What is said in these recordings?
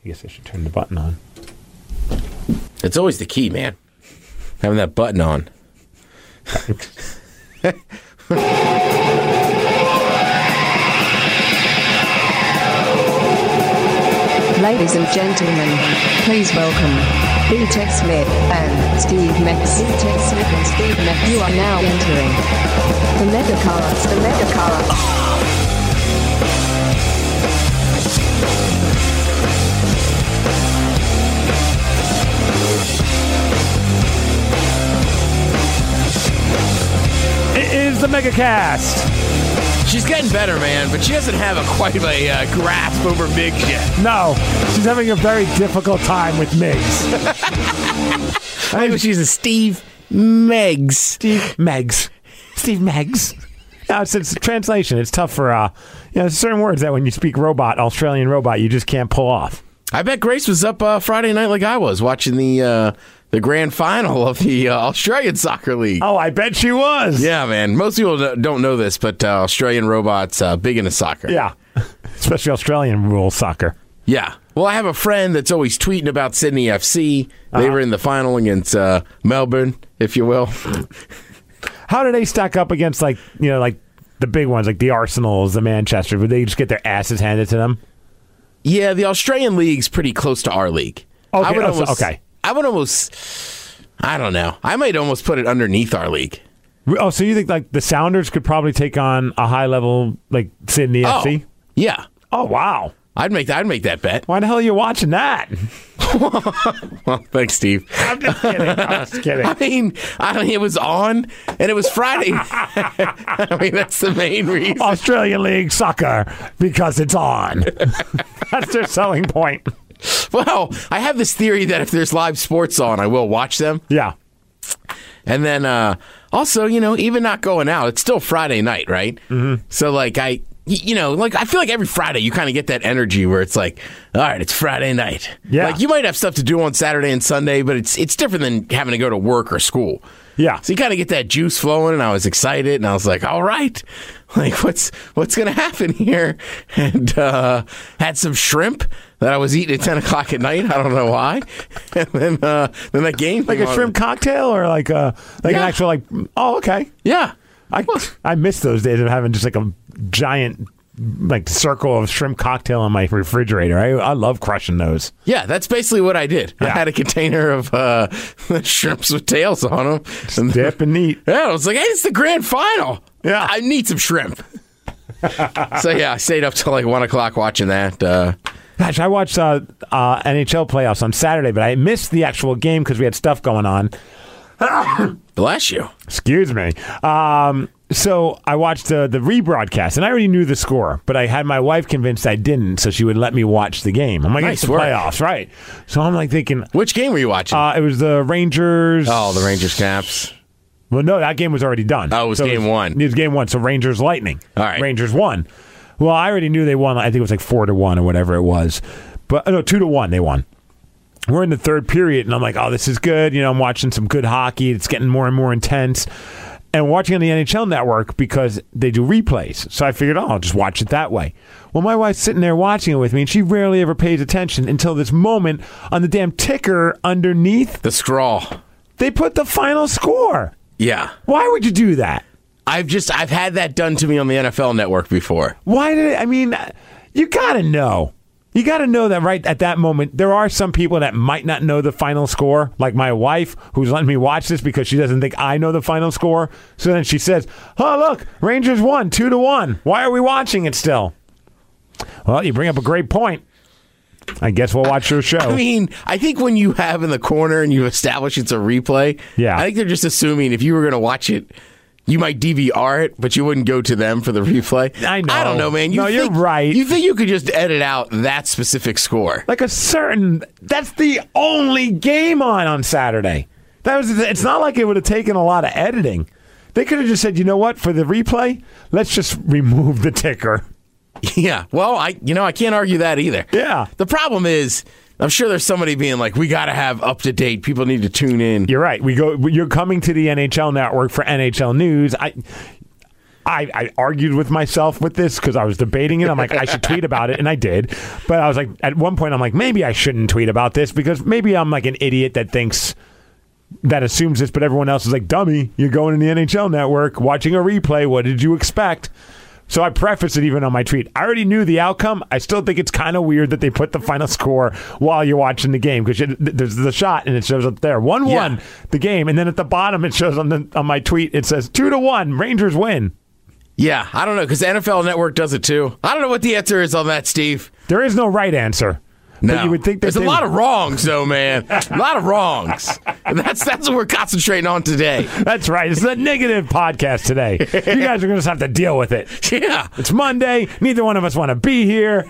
I guess I should turn the button on. It's always the key, man. Having that button on. Ladies and gentlemen, please welcome B-Tech Smith and Steve Mex. B-Tech Smith and Steve Mex. You are now entering the Megacast. The Megacast. It is the Megacast. She's getting better, man, but she doesn't have quite a grasp over Migs yet. No, she's having a very difficult time with Migs. Maybe she's a Steve Megs. Steve Megs. Steve Megs. Yeah, it's a translation. It's tough for, certain words that when you speak Australian robot, you just can't pull off. I bet Grace was up Friday night like I was, watching the grand final of the Australian Soccer League. Oh, I bet she was. Yeah, man. Most people don't know this, but Australian robots big into soccer. Yeah, especially Australian rule soccer. Yeah. Well, I have a friend that's always tweeting about Sydney FC. They were in the final against Melbourne, if you will. How do they stack up against like the big ones, like the Arsenals, the Manchester? Would they just get their asses handed to them? Yeah, the Australian league's pretty close to our league. Okay. I would almost, I don't know. I might almost put it underneath our league. Oh, so you think like the Sounders could probably take on a high level like Sydney FC? Yeah. Oh, wow. I'd make that bet. Why the hell are you watching that? Well, thanks, Steve. I'm just kidding. I mean, it was on, and it was Friday. I mean, that's the main reason. Australian League Soccer, because it's on. That's their selling point. Well, I have this theory that if there's live sports on, I will watch them. Yeah. And then also, even not going out, it's still Friday night, right? Mm-hmm. So, I feel like every Friday you kind of get that energy where it's like, all right, it's Friday night. Yeah. Like, you might have stuff to do on Saturday and Sunday, but it's different than having to go to work or school. Yeah. So you kind of get that juice flowing, and I was excited, and I was like, all right, like what's going to happen here? And had some shrimp that I was eating at 10 o'clock at night. I don't know why. And then that game. Like a shrimp cocktail or like an actual oh, okay. Yeah. I miss those days of having just like a giant circle of shrimp cocktail on my refrigerator. I love crushing those. Yeah, that's basically what I did. Yeah. I had a container of shrimps with tails on them. And dip and eat. Yeah, I was like, hey, it's the grand final. Yeah. I need some shrimp. So, yeah, I stayed up till 1 o'clock watching that. Gosh, I watched NHL playoffs on Saturday, but I missed the actual game because we had stuff going on. Bless you. Excuse me. So I watched the rebroadcast, and I already knew the score, but I had my wife convinced I didn't, so she would let me watch the game. I'm like, nice it's the work. playoffs, right? So I'm thinking... Which game were you watching? It was the Rangers... Oh, the Rangers Caps. Well, no, that game was already done. Oh, it was game one. It was game one, so Rangers Lightning. All right. Rangers won. Well, I already knew they won. I think it was 4-1 or whatever it was. But no, 2-1 they won. We're in the third period, and I'm like, oh, this is good. I'm watching some good hockey. It's getting more and more intense. And watching on the NHL Network because they do replays. So I figured, I'll just watch it that way. Well, my wife's sitting there watching it with me, and she rarely ever pays attention until this moment on the damn ticker underneath. The scroll. They put the final score. Yeah. Why would you do that? I've had that done to me on the NFL Network before. Why did it? You got to know. You got to know that right at that moment, there are some people that might not know the final score, like my wife, who's letting me watch this because she doesn't think I know the final score. So then she says, oh, look, Rangers won 2-1. Why are we watching it still? Well, you bring up a great point. I guess we'll watch your show. I think when you have in the corner and you establish it's a replay, yeah. I think they're just assuming if you were going to watch it, you might DVR it, but you wouldn't go to them for the replay. I know. I don't know, man. You're right. You think you could just edit out that specific score? That's the only game on Saturday. It's not like it would have taken a lot of editing. They could have just said, you know what, for the replay, let's just remove the ticker. Yeah. Well, I can't argue that either. Yeah. The problem is, I'm sure there's somebody being like, we got to have up to date. People need to tune in. You're right. You're coming to the NHL Network for NHL news. I argued with myself with this because I was debating it. I'm like, I should tweet about it, and I did. But I was like, at one point, I'm like, maybe I shouldn't tweet about this because maybe I'm like an idiot that assumes this, but everyone else is like, dummy, you're going in the NHL Network, watching a replay. What did you expect? So I preface it even on my tweet. I already knew the outcome. I still think it's kind of weird that they put the final score while you're watching the game because there's the shot and it shows up there 1-1 the game, and then at the bottom it shows on my tweet it says 2-1 Rangers win. Yeah, I don't know because NFL Network does it too. I don't know what the answer is on that, Steve. There is no right answer. No. But you would think there's a lot of wrongs, though, man. A lot of wrongs. And that's what we're concentrating on today. That's right. It's a negative podcast today. You guys are going to have to deal with it. Yeah. It's Monday. Neither one of us want to be here.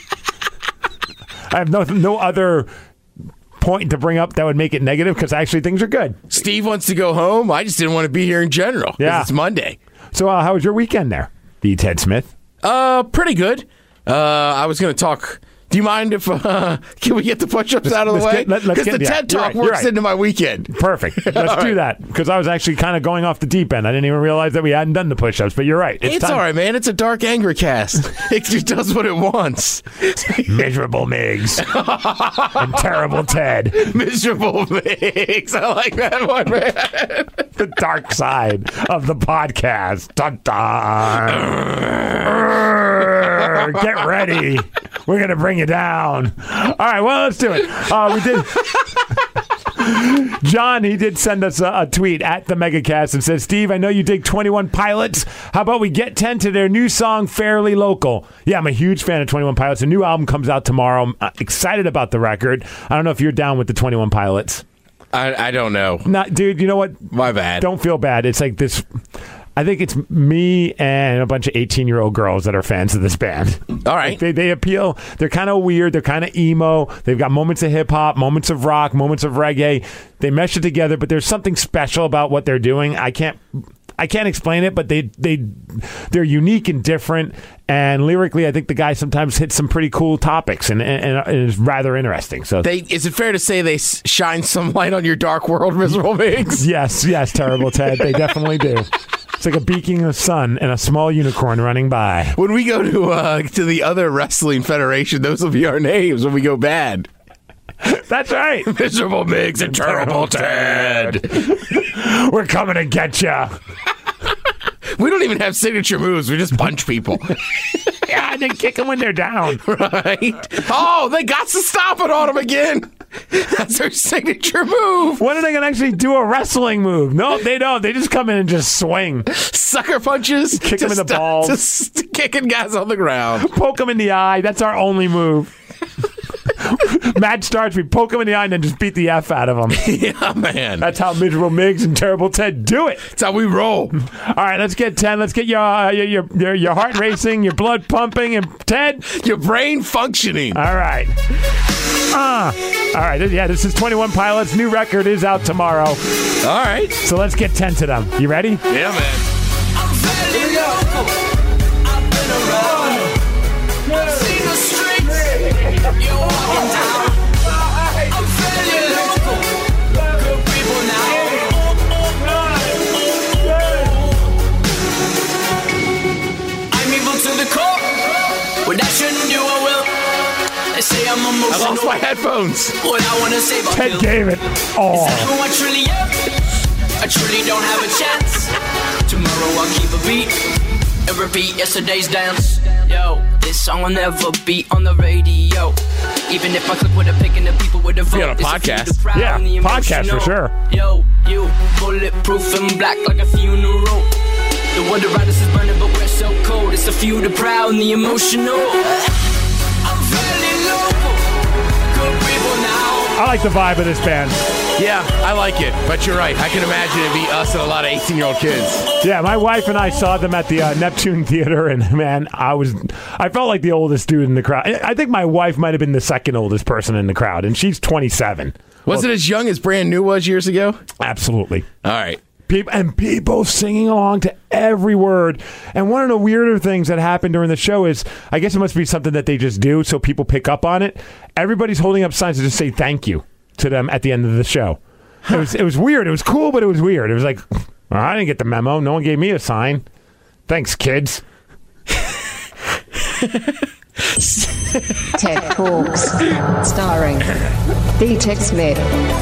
I have no other point to bring up that would make it negative because actually things are good. Steve wants to go home. I just didn't want to be here in general. Yeah. It's Monday. So how was your weekend there, the Ted Smith? Pretty good. I was going to talk... Do you mind if can we get the push-ups out of the way? Because the TED Talk works into my weekend. Perfect. Let's do that. Because I was actually kind of going off the deep end. I didn't even realize that we hadn't done the push-ups. But you're right. It's all right, man. It's a dark anger cast. It just does what it wants. Miserable Migs and terrible Ted. Miserable Migs. I like that one, man. The dark side of the podcast. Dun, dun. Get ready. We're going to bring you down. All right, well, let's do it. We did. John, he did send us a tweet at the Megacast and says, Steve, I know you dig 21 Pilots. How about we get 10 to their new song, Fairly Local? Yeah, I'm a huge fan of 21 Pilots. A new album comes out tomorrow. I'm excited about the record. I don't know if you're down with the 21 Pilots. I don't know. Dude, you know what? My bad. Don't feel bad. It's like this... I think it's me and a bunch of 18-year-old girls that are fans of this band. All right. Like they appeal. They're kind of weird. They're kind of email. They've got moments of hip-hop, moments of rock, moments of reggae. They mesh it together, but there's something special about what they're doing. I can't explain it, but they're unique and different. And lyrically, I think the guy sometimes hits some pretty cool topics and is rather interesting. So, is it fair to say they shine some light on your dark world, Miserable Migs? Yes, terrible Ted. They definitely do. It's like a beacon of sun and a small unicorn running by. When we go to the other wrestling federation, those will be our names when we go bad. That's right. Miserable Migs and Terrible Ted. We're coming to get ya. We don't even have signature moves. We just punch people. Yeah, they kick them when they're down. Right. Oh, they got to stop it on them again. That's their signature move. When are they going to actually do a wrestling move? No, they don't. They just come in and just swing. Sucker punches. Kick them in the balls. Just kicking guys on the ground. Poke them in the eye. That's our only move. Match starts, we poke him in the eye and then just beat the F out of him. Yeah, man. That's how Miserable Migs and Terrible Ted do it. That's how we roll. All right, let's get 10. Let's get your heart racing, your blood pumping, and Ted, your brain functioning. All right. All right. Yeah, this is 21 Pilots. New record is out tomorrow. All right. So let's get 10 to them. You ready? Yeah, man. I'm fairly local. I've been around. I've seen the streets. You're walking down. I'm fairly local. Good people now. I'm evil to the core. What I shouldn't do, I will. They say I'm emotional. I lost my headphones. What I want to say about Ted gave it all. Is that who I truly am? I truly don't have a chance. Tomorrow I'll keep a beat and repeat yesterday's dance. Yo, this song will never be on the radio. Even if I click with a pick and the people with a vote. You got a podcast. Yeah, podcast for sure. Yo, you bulletproof and black like a funeral. The water riders is burning, but we're so cold. It's a few, the proud and the emotional. I'm fairly local. Good people now. I like the vibe of this band. Yeah, I like it. But you're right. I can imagine it'd be us and a lot of 18-year-old kids. Yeah, my wife and I saw them at the Neptune Theater, and man, I felt like the oldest dude in the crowd. I think my wife might have been the second oldest person in the crowd, and she's 27. Was it as young as Brand New was years ago? Absolutely. All right. People singing along to every word. And one of the weirder things that happened during the show is, I guess it must be something that they just do so people pick up on it. Everybody's holding up signs to just say thank you to them at the end of the show. It was weird. It was cool, but it was weird. It was like, well, I didn't get the memo. No one gave me a sign. Thanks, kids. TED Talks. Starring B-Tech Smith.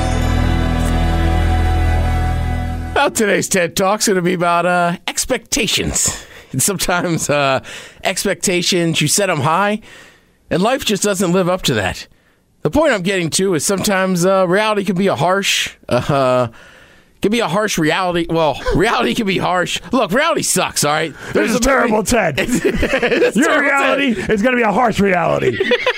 Well, today's TED Talk's going to be about expectations. And sometimes expectations, you set them high, and life just doesn't live up to that. The point I'm getting to is sometimes reality can be a harsh reality. Well, reality can be harsh. Look, reality sucks, all right? This is terrible, Ted. Your reality is going to be a harsh reality.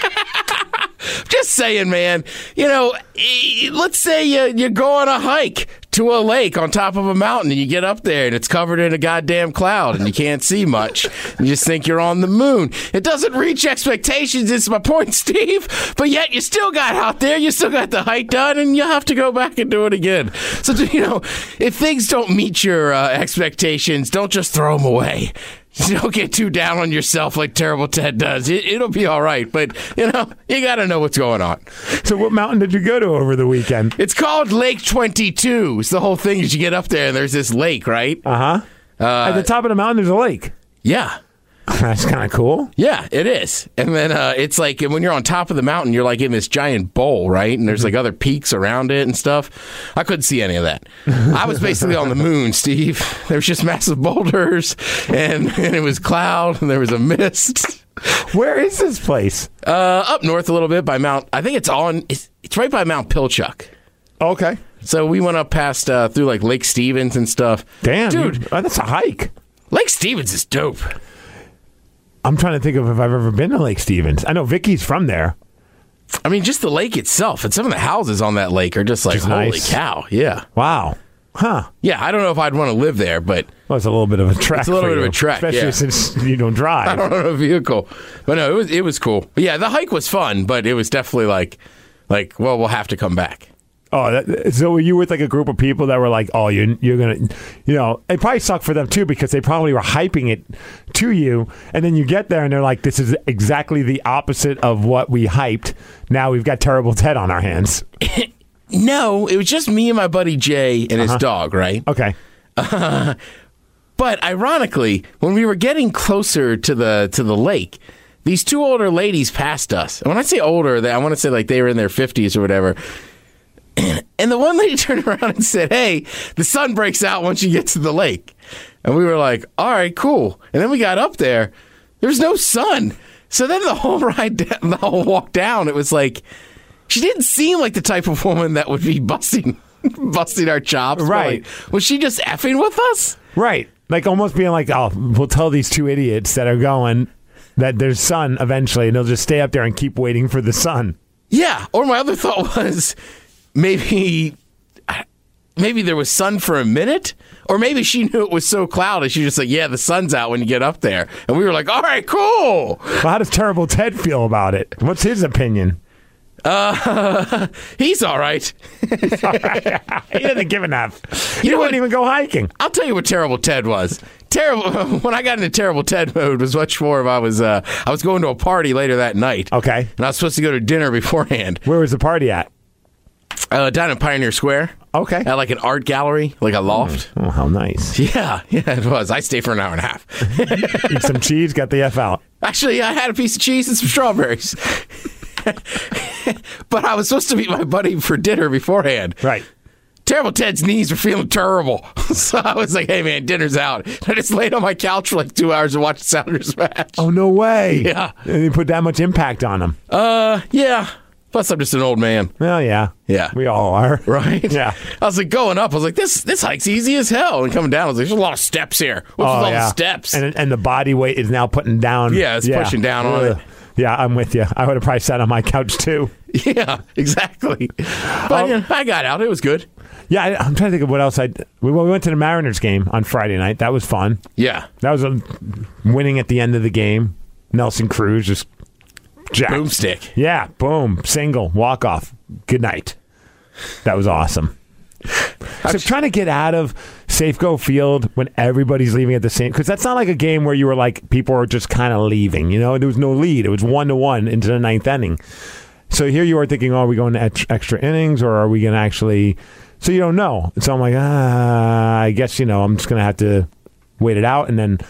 Just saying, man. You know, let's say you go on a hike to a lake on top of a mountain, and you get up there, and it's covered in a goddamn cloud, and you can't see much. You just think you're on the moon. It doesn't reach expectations, is my point, Steve. But yet you still got out there, you still got the hike done, and you have to go back and do it again. So, you know, if things don't meet your expectations, don't just throw them away. Don't get too down on yourself like Terrible Ted does. It'll be all right, but, you know, you got to know what's going on. So what mountain did you go to over the weekend? It's called Lake 22. It's the whole thing is you get up there and there's this lake, right? Uh-huh. At the top of the mountain, there's a lake. Yeah. That's kind of cool. Yeah, it is. And then it's like when you're on top of the mountain, you're like in this giant bowl, right? And there's like other peaks around it and stuff. I couldn't see any of that. I was basically on the moon, Steve. There was just massive boulders, and it was cloud, and there was a mist. Where is this place? Up north a little bit by Mount. I think it's right by Mount Pilchuck. Okay. So we went up past through like Lake Stevens and stuff. Damn, dude, that's a hike. Lake Stevens is dope. I'm trying to think of if I've ever been to Lake Stevens. I know Vicky's from there. I mean, just the lake itself, and some of the houses on that lake are just like, holy nice. cow, yeah. Wow. Huh. Yeah, I don't know if I'd want to live there, but... Well, it's a little bit of a trek. It's a little bit of a trek, especially since you don't drive. I don't own a vehicle. But no, it was cool. But yeah, the hike was fun, but it was definitely like, well, we'll have to come back. Oh, so were you with like a group of people that were like, oh, you're going to, you know, it probably sucked for them too because they probably were hyping it to you. And then you get there and they're like, this is exactly the opposite of what we hyped. Now we've got Terrible Ted on our hands. No, it was just me and my buddy Jay and his dog, right? Okay. But ironically, when we were getting closer to the lake, these two older ladies passed us. And when I say older, I want to say like they were in their 50s or whatever. And the one lady turned around and said, hey, the sun breaks out once you get to the lake. And we were like, all right, cool. And then we got up there. There's no sun. So then the whole the whole walk down, it was like, she didn't seem like the type of woman that would be busting our chops. Right. Like, was she just effing with us? Right. Like almost being like, oh, we'll tell these two idiots that are going that there's sun eventually, and they'll just stay up there and keep waiting for the sun. Yeah. Or my other thought was, maybe there was sun for a minute, or maybe she knew it was so cloudy. She just like, yeah, the sun's out when you get up there. And we were like, all right, cool. Well, how does Terrible Ted feel about it? What's his opinion? He's all right. He's all right. He doesn't give enough. He wouldn't even go hiking. I'll tell you what Terrible Ted was. When I got into Terrible Ted mode was much more of I was going to a party later that night. Okay. And I was supposed to go to dinner beforehand. Where was the party at? Down in Pioneer Square. Okay. At like an art gallery, like a loft. Oh, how nice. Yeah, it was. I stayed for an hour and a half. Eat some cheese, got the F out. Actually, I had a piece of cheese and some strawberries. But I was supposed to meet my buddy for dinner beforehand. Right. Terrible Ted's knees were feeling terrible. So I was like, hey, man, dinner's out. I just laid on my couch for like 2 hours and watched the Sounders match. Oh, no way. Yeah. And you put that much impact on him. Yeah. Plus, I'm just an old man. Well, yeah. Yeah. We all are. Right? Yeah. I was like, going up, I was like, this hike's easy as hell. And coming down, I was like, there's a lot of steps here. What's with all the steps? And the body weight is now putting down. Yeah, it's pushing down on it. Yeah, I'm with you. I would have probably sat on my couch, too. Yeah, exactly. But you know, I got out. It was good. Yeah, I'm trying to think of what else we went to the Mariners game on Friday night. That was fun. Yeah. That was winning at the end of the game. Nelson Cruz just jacked. Boomstick. Yeah, boom. Single. Walk off. Good night. That was awesome. So trying to get out of Safeco Field when everybody's leaving at the same, because that's not like a game where you were like people are just kind of leaving. You know, there was no lead. It was 1-1 into the ninth inning. So here you are thinking, oh, are we going to extra innings, or are we going to actually? So you don't know. So I'm like, I guess I'm just going to have to wait it out, and then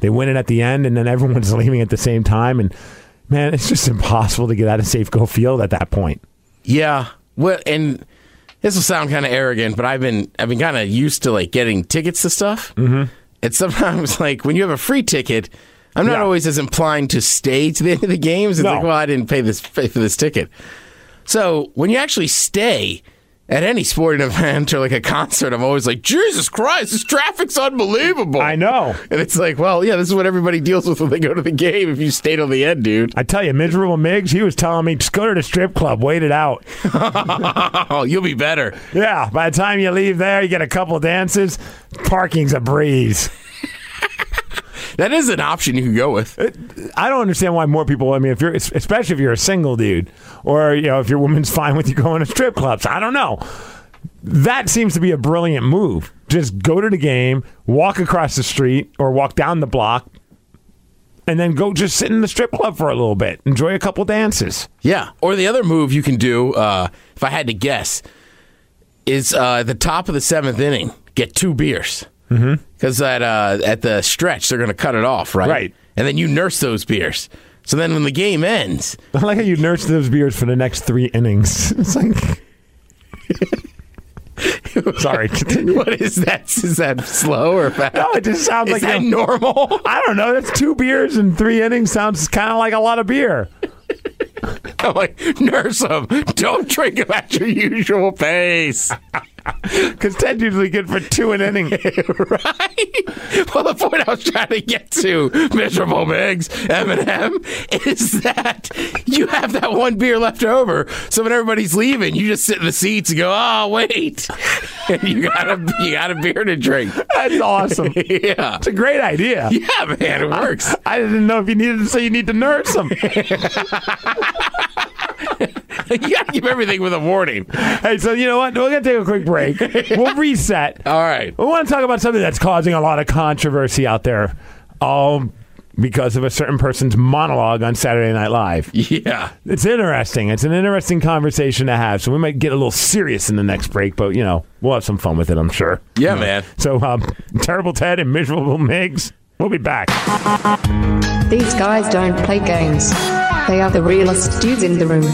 they win it at the end, and then everyone's leaving at the same time. And, man, it's just impossible to get out of Safeco Field at that point. Yeah. Well, and this will sound kind of arrogant, but I've been kind of used to like getting tickets to stuff. Mm-hmm. And sometimes, like when you have a free ticket, I'm not always as inclined to stay to the end of the games. It's like, well, I didn't pay for this ticket. So when you actually stay at any sporting event or like a concert, I'm always like, Jesus Christ, this traffic's unbelievable. I know. And it's like, well, yeah, this is what everybody deals with when they go to the game if you stay till the end, dude. I tell you, Miserable Miggs, he was telling me, just go to the strip club, wait it out. Oh, you'll be better. Yeah, by the time you leave there, you get a couple dances, parking's a breeze. That is an option you can go with. I don't understand why more people. I mean, especially if you're a single dude, or if your woman's fine with you going to strip clubs. I don't know. That seems to be a brilliant move. Just go to the game, walk across the street, or walk down the block, and then go just sit in the strip club for a little bit. Enjoy a couple dances. Yeah. Or the other move you can do, if I had to guess, is at the top of the 7th inning, get 2 beers. Because at the stretch, they're going to cut it off, right? Right. And then you nurse those beers. So then when the game ends... I like how you nurse those beers for the next 3 innings. It's like... Sorry. What is that? Is that slow or fast? No, it just sounds like... Is that normal? I don't know. That's 2 beers in 3 innings. Sounds kind of like a lot of beer. I'm like, nurse them. Don't drink them at your usual pace. Because 10's usually good for 2 an inning. Right? Well, the point I was trying to get to, Miserable Miggs, Eminem, is that you have that 1 beer left over. So when everybody's leaving, you just sit in the seats and go, oh, wait. And you got a beer to drink. That's awesome. Yeah. It's a great idea. Yeah, man, it works. I didn't know if you needed to say you need to nurse them. You got to give everything with a warning. Hey, so you know what? We're going to take a quick break. We'll reset. All right. We want to talk about something that's causing a lot of controversy out there. All because of a certain person's monologue on Saturday Night Live. Yeah. It's interesting. It's an interesting conversation to have. So we might get a little serious in the next break, but, we'll have some fun with it, I'm sure. Yeah, man. So, Terrible Ted and Miserable Miggs, we'll be back. These guys don't play games. They are the realest dudes in the room.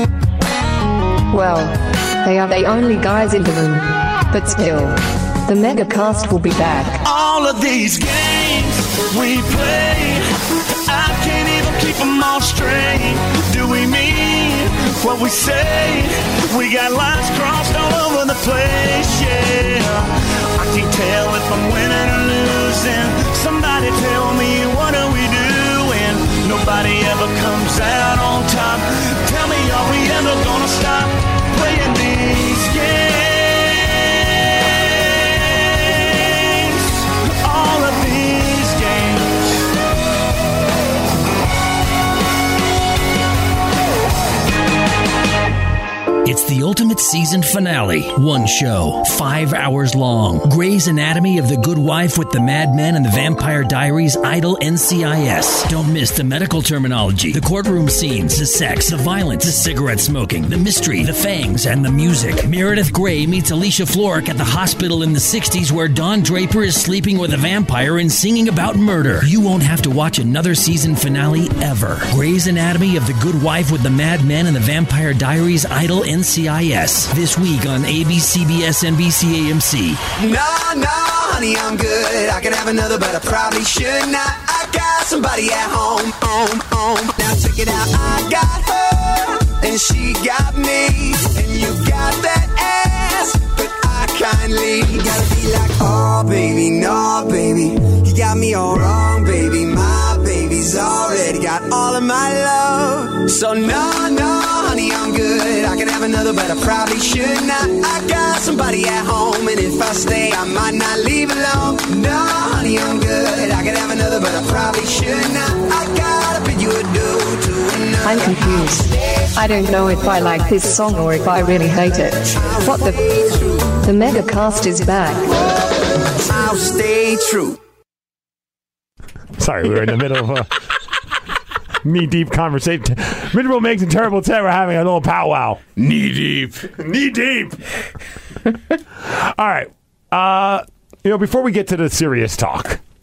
Well, they are the only guys in the room. But still, the Megacast will be back. All of these games we play, I can't even keep them all straight. Do we mean what we say? We got lines crossed all over the place, yeah. I can't tell if I'm winning or losing. Somebody tell me, what are we doing? Nobody ever comes out on top. Tell me, are we ever gonna stop playing these games? All of these games. It's the ultimate season finale. One show, 5 hours long. Grey's Anatomy of the Good Wife with the Mad Men and the Vampire Diaries, Idol, NCIS. Don't miss the medical terminology, the courtroom scenes, the sex, the violence, the cigarette smoking, the mystery, the fangs, and the music. Meredith Grey meets Alicia Florrick at the hospital in the 60s where Don Draper is sleeping with a vampire and singing about murder. You won't have to watch another season finale ever. Grey's Anatomy of the Good Wife with the Mad Men and the Vampire Diaries, Idol, NCIS. This week on ABC, CBS, NBC, AMC. No, honey, I'm good. I could have another, but I probably should not. I got somebody at home. Now check it out. I got her, and she got me, and you got that ass, but I kindly gotta be like, oh baby, no baby, you got me all wrong, baby. My baby's already got all of my love. So no, honey, I'm good. I could have another, but I probably should not. I got somebody at home, and if I stay, I might not leave alone. No, honey, I'm good. I could have another, but I probably should not. I gotta bid you adieu to another. I'm confused. I don't know if I like this song or if I really hate it. What the The Megacast is back. I'll stay true. Sorry, we were in the middle of a knee-deep conversation. Miserable Miggs and Terrible Ted were having a little powwow. Knee-deep. Knee-deep. All right. Before we get to the serious talk,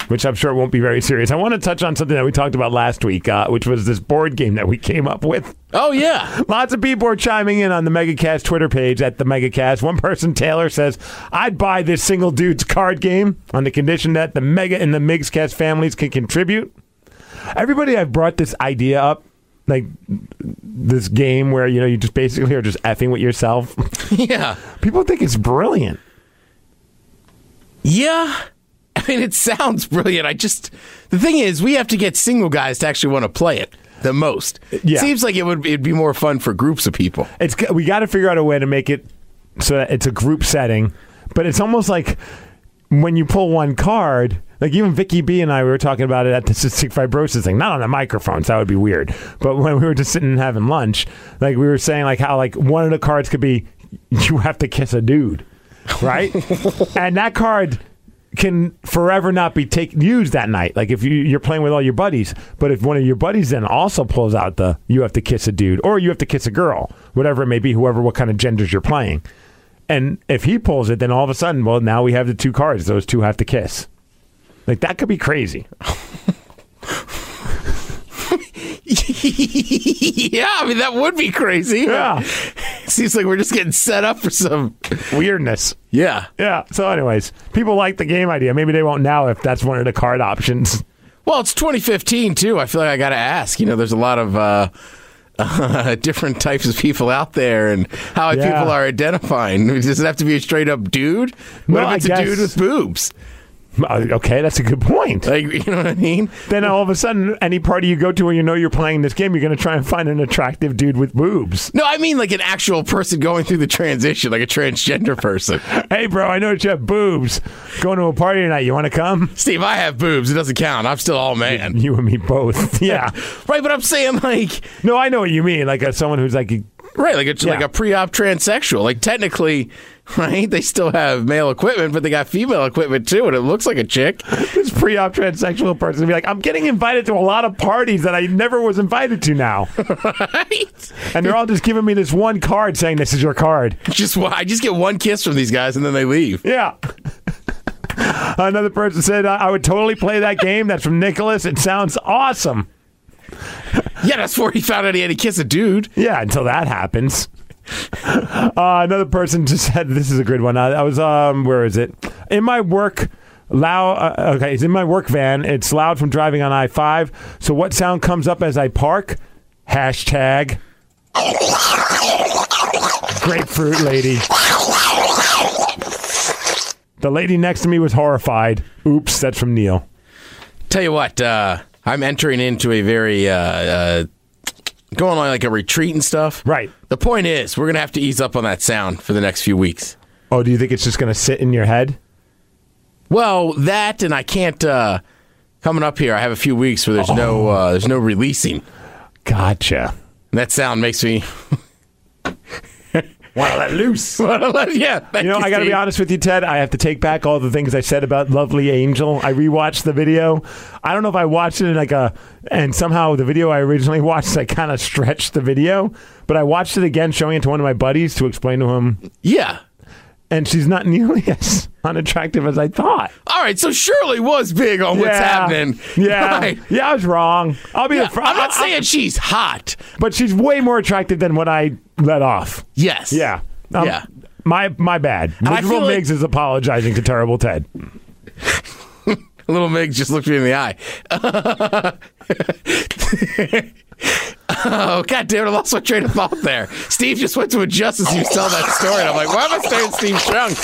which I'm sure won't be very serious. I want to touch on something that we talked about last week, which was this board game that we came up with. Oh, yeah. Lots of people are chiming in on the MegaCast Twitter page at the MegaCast. One person, Taylor, says, I'd buy this single dude's card game on the condition that the Mega and the MigsCast families can contribute. Everybody, I've brought this idea up, like this game where, you just basically are just effing with yourself. Yeah. People think it's brilliant. Yeah. I mean, it sounds brilliant. The thing is, we have to get single guys to actually want to play it the most. Yeah. It seems like it'd be more fun for groups of people. We got to figure out a way to make it so that it's a group setting, but it's almost like when you pull one card, like even Vicky B and I, we were talking about it at the cystic fibrosis thing, not on the microphones, that would be weird, but when we were just sitting and having lunch, like we were saying like how like one of the cards could be, you have to kiss a dude, right? And that card can forever not be used that night. Like if you're playing with all your buddies, but if one of your buddies then also pulls out the you have to kiss a dude or you have to kiss a girl, whatever it may be, what kind of genders you're playing. And if he pulls it, then all of a sudden, well, now we have the two cards. Those two have to kiss. Like that could be crazy. Yeah, I mean, that would be crazy. Yeah. It seems like we're just getting set up for some weirdness. Yeah. Yeah. So anyways, people like the game idea. Maybe they won't now if that's one of the card options. Well, it's 2015, too. I feel like I got to ask. There's a lot of different types of people out there and how people are identifying. Does it have to be a straight-up dude? What if it's a dude with boobs? Okay, that's a good point. Like, you know what I mean? Then all of a sudden, any party you go to where you know you're playing this game, you're going to try and find an attractive dude with boobs. No, I mean like an actual person going through the transition, like a transgender person. Hey, bro, I know that you have boobs. Going to a party tonight. You want to come? Steve, I have boobs. It doesn't count. I'm still all man. You and me both. Yeah. Right, but I'm saying like... No, I know what you mean. Like someone who's like... Right, like a pre-op transsexual. Like technically, right, they still have male equipment, but they got female equipment too, and it looks like a chick. This pre-op transsexual person would be like, I'm getting invited to a lot of parties that I never was invited to now. Right. And they're all just giving me this one card saying this is your card. I just get one kiss from these guys and then they leave. Yeah. Another person said, I would totally play that game. That's from Nicholas. It sounds awesome. Yeah, that's before he found out he had to kiss a dude. Yeah, until that happens. Another person just said, this is a good one. I was, where is it? In my work, it's in my work van. It's loud from driving on I-5. So what sound comes up as I park? Hashtag grapefruit lady. The lady next to me was horrified. Oops, that's from Neil. Tell you what, I'm entering into a very, going on like a retreat and stuff. Right. The point is, we're going to have to ease up on that sound for the next few weeks. Oh, do you think it's just going to sit in your head? Well, that, and I can't, coming up here, I have a few weeks where there's no releasing. Gotcha. And that sound makes me... Want to let loose. Yeah. I got to be honest with you, Ted. I have to take back all the things I said about Lovely Angel. I rewatched the video. I don't know if I watched it in and somehow the video I originally watched, I kind of stretched the video, but I watched it again, showing it to one of my buddies to explain to him. Yeah. And she's not nearly as unattractive as I thought. All right, so Shirley was big on what's happening. Yeah. Right. Yeah, I was wrong. I'm not saying she's hot. But she's way more attractive than what I let off. Yes. Yeah. Yeah. My bad. Miserable Miggs is apologizing to Terrible Ted. Little Miggs just looked me in the eye. Oh, God damn it, I lost my train of thought there. Steve just went to adjust as he was telling that story. And I'm like, why am I staring at Steve's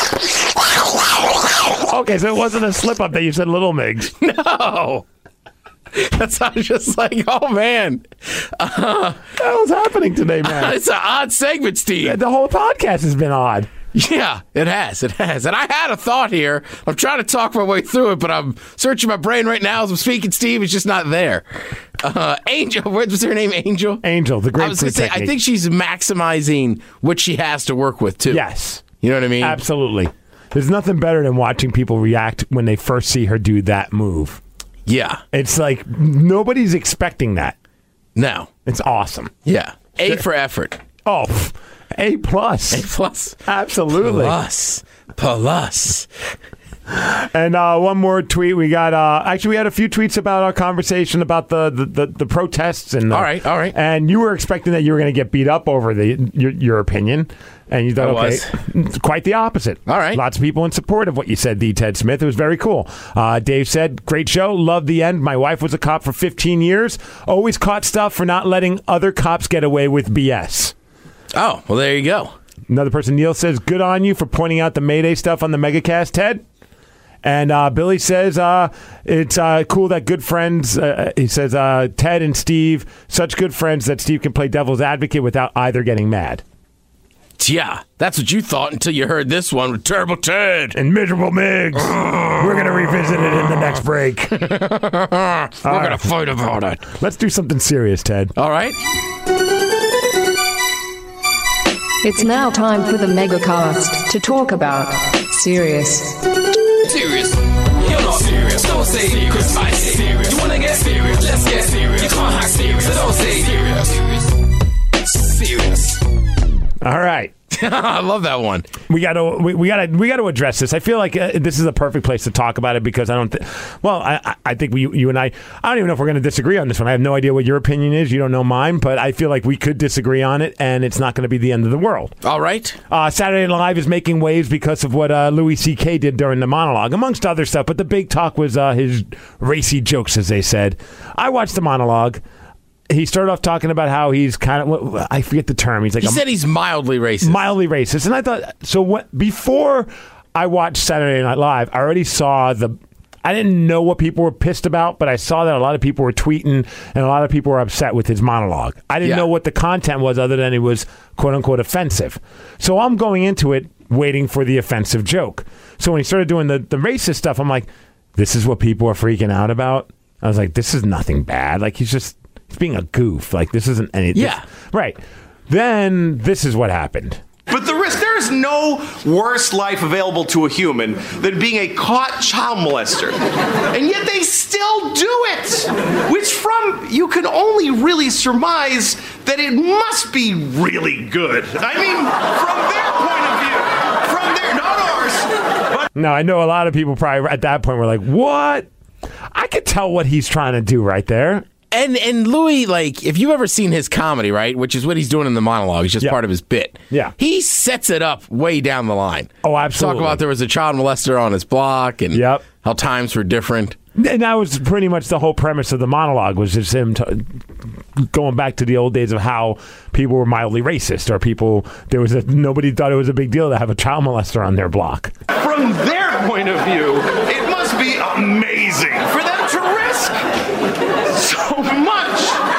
trunk? Okay, so it wasn't a slip-up that you said Little Miggs. No. That sounds just like, oh, man. What the hell's happening today, man? It's an odd segment, Steve. The whole podcast has been odd. Yeah, it has. And I had a thought here. I'm trying to talk my way through it, but I'm searching my brain right now as I'm speaking. Steve, it's just not there. Angel, what's her name? Angel? Angel, the grapefruit I was going to say, technique. I think she's maximizing what she has to work with, too. Yes. You know what I mean? Absolutely. There's nothing better than watching people react when they first see her do that move. Yeah. It's like nobody's expecting that. No. It's awesome. Yeah. A for effort. Oh, A+. A+. Absolutely. Plus. And one more tweet. We got actually we had a few tweets about our conversation about the protests and all right. And you were expecting that you were going to get beat up over your opinion, and you thought, okay, it's quite the opposite. All right, lots of people in support of what you said, D. Ted Smith. It was very cool. Dave said, "Great show. Love the end. My wife was a cop for 15 years. Always caught stuff for not letting other cops get away with BS." Oh, well, there you go. Another person, Neil, says, "Good on you for pointing out the Mayday stuff on the Megacast, Ted." And Billy says, it's cool that good friends, he says, Ted and Steve, such good friends that Steve can play devil's advocate without either getting mad. Yeah, that's what you thought until you heard this one with Terrible Ted. And Miserable Miggs. We're going to revisit it in the next break. We're going to fight about it. Let's do something serious, Ted. All right. It's now time for the Megacast to talk about Sirius. Serious. You're not serious. Don't say serious. I say serious. You wanna get serious? Let's get serious. You can't hack serious. So don't say serious. Serious. All right. I love that one. We got to address this. I feel like this is a perfect place to talk about it because I don't. I think you and I don't even know if we're going to disagree on this one. I have no idea what your opinion is. You don't know mine, but I feel like we could disagree on it, and it's not going to be the end of the world. All right. Saturday Night Live is making waves because of what Louis C.K. did during the monologue, amongst other stuff. But the big talk was his racy jokes, as they said. I watched the monologue. He started off talking about how he's kind of, I forget the term. He said he's mildly racist. Mildly racist. And I thought, so before I watched Saturday Night Live, I already saw I didn't know what people were pissed about, but I saw that a lot of people were tweeting and a lot of people were upset with his monologue. I didn't know what the content was other than it was quote unquote offensive. So I'm going into it waiting for the offensive joke. So when he started doing the racist stuff, I'm like, this is what people are freaking out about. I was like, this is nothing bad. Like he's being a goof. Like, this isn't anything. Yeah. Right. Then this is what happened. But there is no worse life available to a human than being a caught child molester. And yet they still do it. Which you can only really surmise that it must be really good. I mean, from their point of view. From their, not ours. But no, I know a lot of people probably at that point were like, what? I could tell what he's trying to do right there. And Louis, like, if you've ever seen his comedy, right, which is what he's doing in the monologue, it's just part of his bit. Yeah. He sets it up way down the line. Oh, absolutely. Talk about there was a child molester on his block and how times were different. And that was pretty much the whole premise of the monologue, was just him going back to the old days of how people were mildly racist, or nobody thought it was a big deal to have a child molester on their block. From their point of view, it must be amazing for them to risk so much.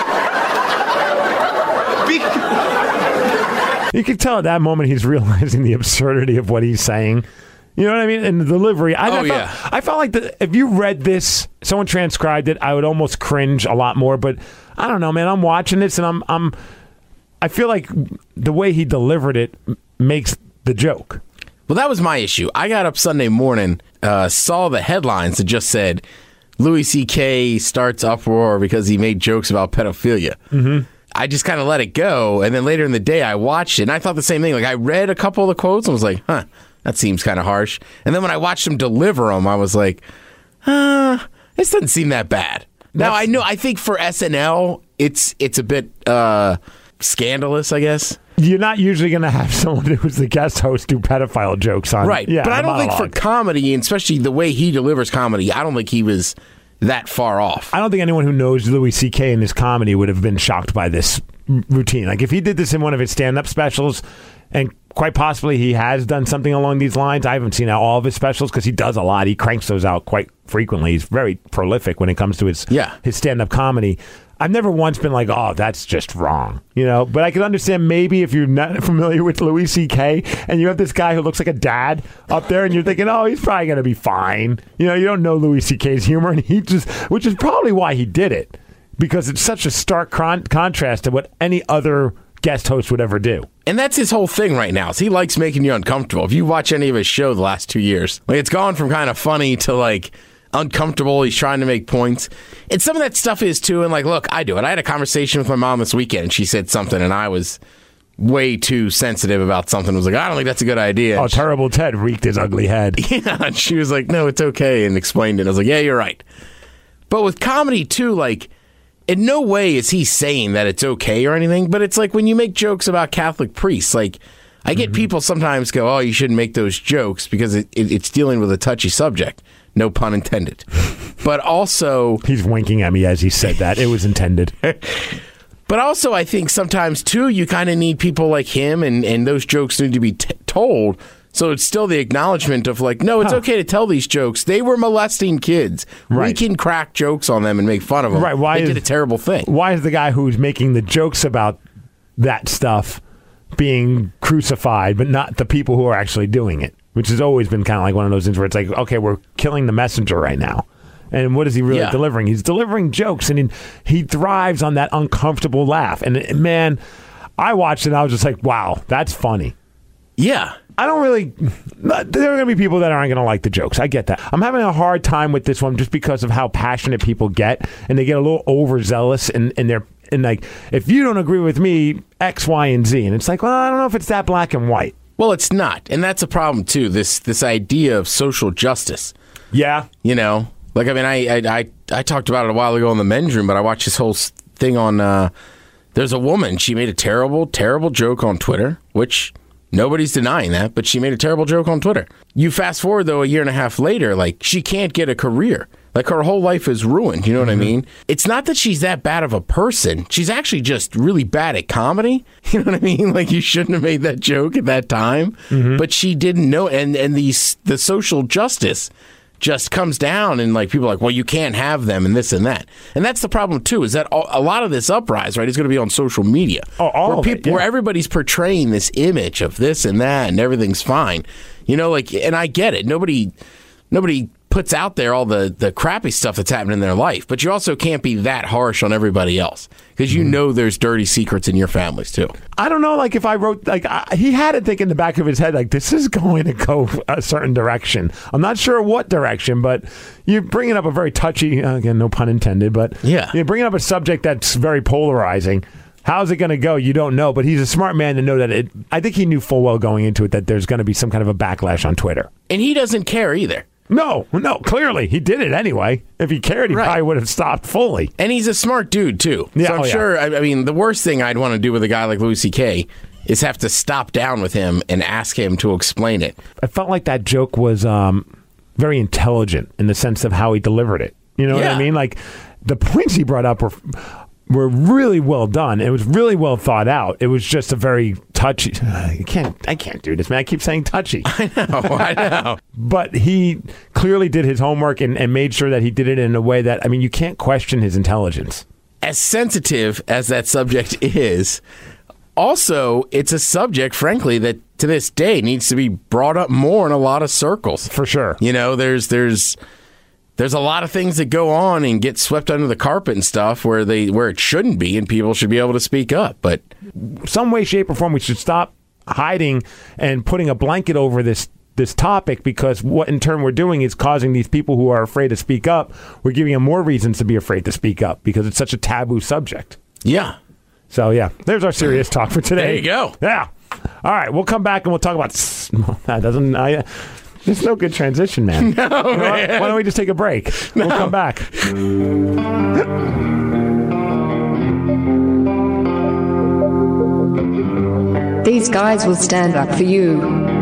You can tell at that moment he's realizing the absurdity of what he's saying. You know what I mean? And the delivery. I felt like if you read this, someone transcribed it, I would almost cringe a lot more. But I don't know, man. I'm watching this, and I feel like the way he delivered it makes the joke. Well, that was my issue. I got up Sunday morning, saw the headlines that just said, Louis C.K. starts uproar because he made jokes about pedophilia. Mm-hmm. I just kind of let it go, and then later in the day, I watched it, and I thought the same thing. Like, I read a couple of the quotes, and was like, huh, that seems kind of harsh. And then when I watched him deliver them, I was like, this doesn't seem that bad. Now, I think for SNL, it's a bit scandalous, I guess. You're not usually going to have someone who's the guest host do pedophile jokes on. Right. Yeah, but I don't think for comedy, and especially the way he delivers comedy, I don't think he was that far off. I don't think anyone who knows Louis C.K. and his comedy would have been shocked by this routine. Like, if he did this in one of his stand-up specials, and quite possibly he has done something along these lines. I haven't seen all of his specials because he does a lot. He cranks those out quite frequently. He's very prolific when it comes to his stand-up comedy. I've never once been like, oh, that's just wrong, you know. But I can understand maybe if you're not familiar with Louis C.K. and you have this guy who looks like a dad up there, and you're thinking, oh, he's probably going to be fine. You know, you don't know Louis C.K.'s humor, and which is probably why he did it, because it's such a stark contrast to what any other guest host would ever do. And that's his whole thing right now. Is he likes making you uncomfortable. If you watch any of his show the last 2 years, like, it's gone from kind of funny to like uncomfortable. He's trying to make points. And some of that stuff is too. And like, look, I do it. I had a conversation with my mom this weekend, and she said something, and I was way too sensitive about something. Was like, I don't think that's a good idea. Oh, Terrible Ted reeked his ugly head. Yeah, and she was like, no, it's okay, and explained it. I was like, yeah, you're right. But with comedy, too, like, in no way is he saying that it's okay or anything, but it's like when you make jokes about Catholic priests, like, I get people sometimes go, oh, you shouldn't make those jokes because it's dealing with a touchy subject. No pun intended. But also... He's winking at me as he said that. It was intended. But also, I think sometimes, too, you kind of need people like him, and those jokes need to be told. So it's still the acknowledgement of like, no, it's okay to tell these jokes. They were molesting kids. Right. We can crack jokes on them and make fun of them. Right. Why they did a terrible thing. Why is the guy who's making the jokes about that stuff being crucified, but not the people who are actually doing it? Which has always been kind of like one of those things where it's like, okay, we're killing the messenger right now. And what is he really delivering? He's delivering jokes, and he thrives on that uncomfortable laugh. And man, I watched it, and I was just like, wow, that's funny. Yeah. I don't really... There are going to be people that aren't going to like the jokes. I get that. I'm having a hard time with this one just because of how passionate people get, and they get a little overzealous in their... And like, if you don't agree with me, X, Y, and Z. And it's like, well, I don't know if it's that black and white. Well, it's not. And that's a problem, too, this idea of social justice. Yeah. You know? Like, I mean, I talked about it a while ago in the men's room, but I watched this whole thing on... there's a woman. She made a terrible, terrible joke on Twitter, which... Nobody's denying that, but she made a terrible joke on Twitter. You fast forward, though, a year and a half later, like, she can't get a career. Like, her whole life is ruined. You know what I mean? It's not that she's that bad of a person. She's actually just really bad at comedy. You know what I mean? Like, you shouldn't have made that joke at that time. But she didn't know. And the social justice just comes down, and like people are like, well, you can't have them and this and that. And that's the problem, too, is that a lot of this uprise, right, is going to be on social media. Where everybody's portraying this image of this and that and everything's fine. You know, like, and I get it. Nobody puts out there all the crappy stuff that's happening in their life, but you also can't be that harsh on everybody else because you know there's dirty secrets in your families too. I don't know, like if I wrote, like he had it think in the back of his head, like this is going to go a certain direction. I'm not sure what direction, but you're bringing up a very touchy, again, no pun intended, but you're bringing up a subject that's very polarizing. How's it going to go? You don't know, but he's a smart man to know that I think he knew full well going into it that there's going to be some kind of a backlash on Twitter. And he doesn't care either. No, clearly. He did it anyway. If he cared, he probably would have stopped fully. And he's a smart dude, too. Yeah, so I'm sure, I mean, the worst thing I'd want to do with a guy like Louis C.K. is have to stop down with him and ask him to explain it. I felt like that joke was very intelligent in the sense of how he delivered it. You know what I mean? Like, the points he brought up were really well done. It was really well thought out. It was just a very touchy... I can't do this, man. I keep saying touchy. I know. But he clearly did his homework and made sure that he did it in a way that, I mean, you can't question his intelligence. As sensitive as that subject is, also, it's a subject, frankly, that to this day needs to be brought up more in a lot of circles. For sure. You know, there's a lot of things that go on and get swept under the carpet and stuff where it shouldn't be, and people should be able to speak up. But some way, shape, or form, we should stop hiding and putting a blanket over this topic, because what in turn we're doing is causing these people who are afraid to speak up, we're giving them more reasons to be afraid to speak up because it's such a taboo subject. Yeah. So, yeah, there's our serious talk for today. There you go. Yeah. All right, we'll come back and we'll talk about... There's no good transition, man. No, man. Why don't we just take a break? No. We'll come back. These guys will stand up for you.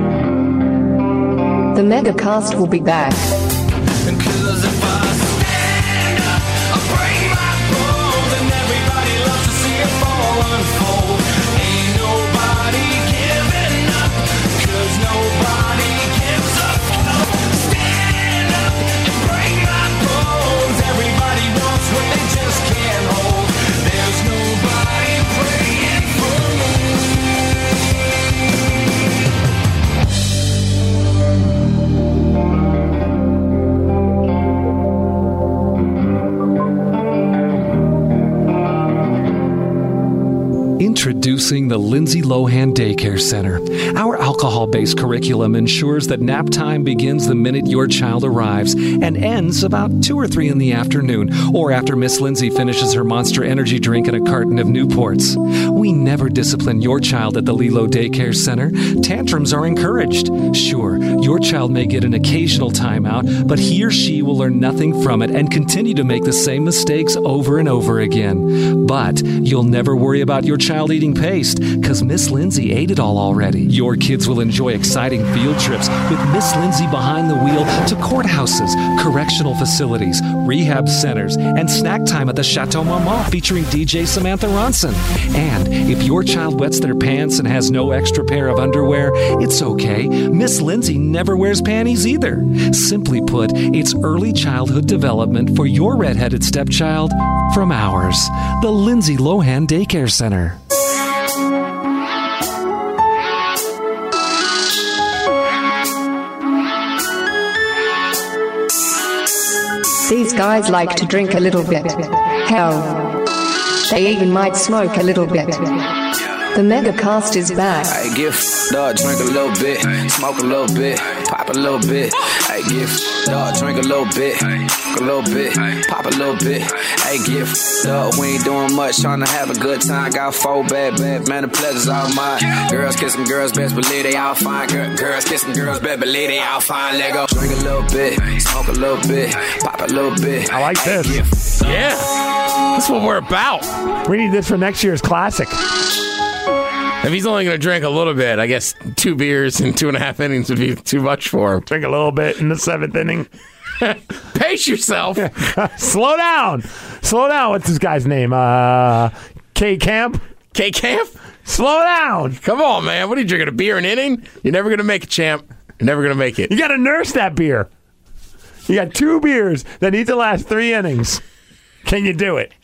The Megacast will be back. Cause if I stand up, I'll break my bones, and everybody loves to see it all unfold. Ain't nobody giving up, cause nobody gives a fuck. Stand up and break my bones. Everybody wants what they just can't hold. There's nobody praying for me. Introducing the Lindsay Lohan Daycare Center. Our alcohol-based curriculum ensures that nap time begins the minute your child arrives and ends about 2 or 3 in the afternoon, or after Miss Lindsay finishes her Monster Energy drink and a carton of Newports. We never discipline your child at the Lilo Daycare Center. Tantrums are encouraged. Sure, your child may get an occasional timeout, but he or she will learn nothing from it and continue to make the same mistakes over and over again. But you'll never worry about your child eating paste, because Miss Lindsay ate it all already. Your kids will enjoy exciting field trips with Miss Lindsay behind the wheel to courthouses, correctional facilities, rehab centers, and snack time at the Chateau Marmont featuring DJ Samantha Ronson. And if your child wets their pants and has no extra pair of underwear, it's okay. Miss Lindsay never wears panties either. Simply put, it's early childhood development for your redheaded stepchild from ours, the Lindsay Lohan Daycare Center. These guys like to drink a little bit. Hell, they even might smoke a little bit. The Megacast is back. I give dog drink a little bit, smoke a little bit, pop a little bit. I give dog drink a little bit, pop a little bit. I give dog we ain't doing much, trying to have a good time. Got 4 bad man, the pleasure's all mine. Girls kissing girls, best believe they all fine. Girls kissing girls, best believe they all fine. Let go. Drink a little bit, smoke a little bit, pop a little bit. I like this. Yeah. That's what we're about. We need this for next year's classic. If he's only going to drink a little bit, I guess 2 beers in 2.5 innings would be too much for him. Drink a little bit in the 7th inning. Pace yourself. Slow down. What's this guy's name? K Camp? K Camp? Slow down. Come on, man. What are you drinking? A beer an inning? You're never going to make it, champ. You're never going to make it. You got to nurse that beer. You got 2 beers that need to last 3 innings. Can you do it?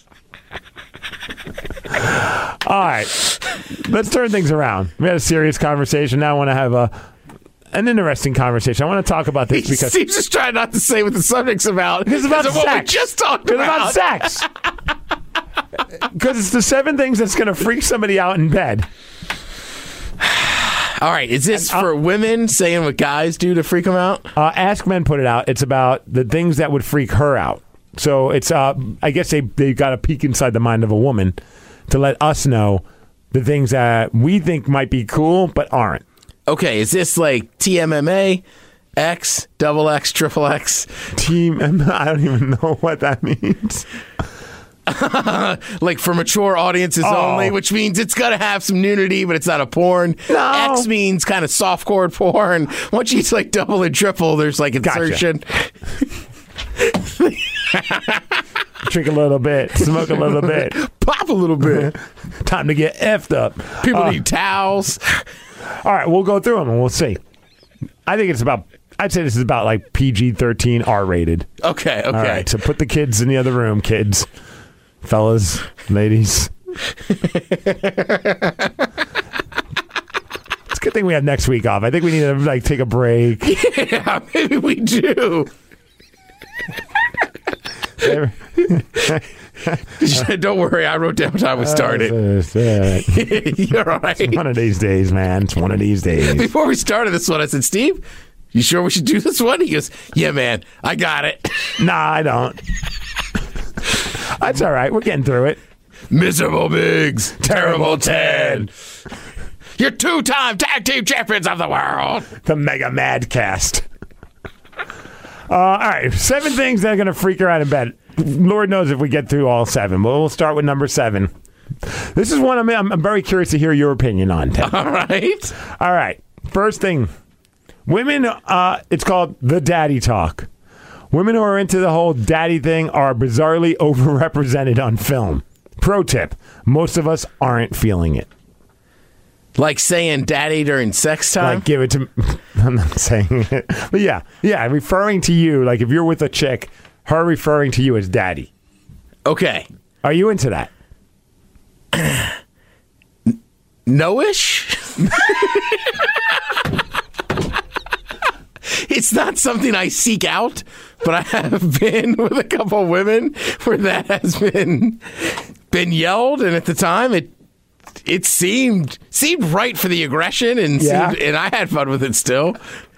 All right. Let's turn things around. We had a serious conversation. Now I want to have an interesting conversation. I want to talk about this because he's just trying not to say what the subject's about. It's about sex. What we just talked about. It's about sex. Because it's the 7 things that's going to freak somebody out in bed. All right. Is this for women saying what guys do to freak them out? Ask Men put it out. It's about the things that would freak her out. So it's, I guess they got a peek inside the mind of a woman to let us know the things that we think might be cool but aren't. Okay, is this like TMMA, X, XX, XXX? Team, I don't even know what that means. Like for mature audiences only, which means it's got to have some nudity, but it's not a porn. No. X means kind of softcore porn. Once you like double and triple, there's like insertion. Gotcha. Drink a little bit, smoke a little bit, pop a little bit. Time to get effed up. People need towels. All right, we'll go through them and we'll see. I think I'd say this is about like PG-13, R-rated. Okay. All right, so put the kids in the other room, kids, fellas, ladies. It's a good thing we have next week off. I think we need to like take a break. Yeah, maybe we do. Don't worry, I wrote down what time we started. You're all right. It's one of these days, man. It's one of these days. Before we started this one, I said, Steve, you sure we should do this one? He goes, yeah, man, I got it. Nah, I don't. That's all right. We're getting through it. Miserable Biggs, Terrible Ted. You're 2-time tag team champions of the world. The Mega Madcast. All right, 7 things that are going to freak her out in bed. Lord knows if we get through all 7, but we'll start with number 7. This is one I'm very curious to hear your opinion on, Ted. All right. First thing. Women, it's called the daddy talk. Women who are into the whole daddy thing are bizarrely overrepresented on film. Pro tip, most of us aren't feeling it. Like saying daddy during sex time? Like give it to... I'm not saying it. But yeah, referring to you, like if you're with a chick, her referring to you as daddy. Okay. Are you into that? No-ish? It's not something I seek out, but I have been with a couple of women where that has been yelled, and at the time it seemed right for the aggression, and and I had fun with it still.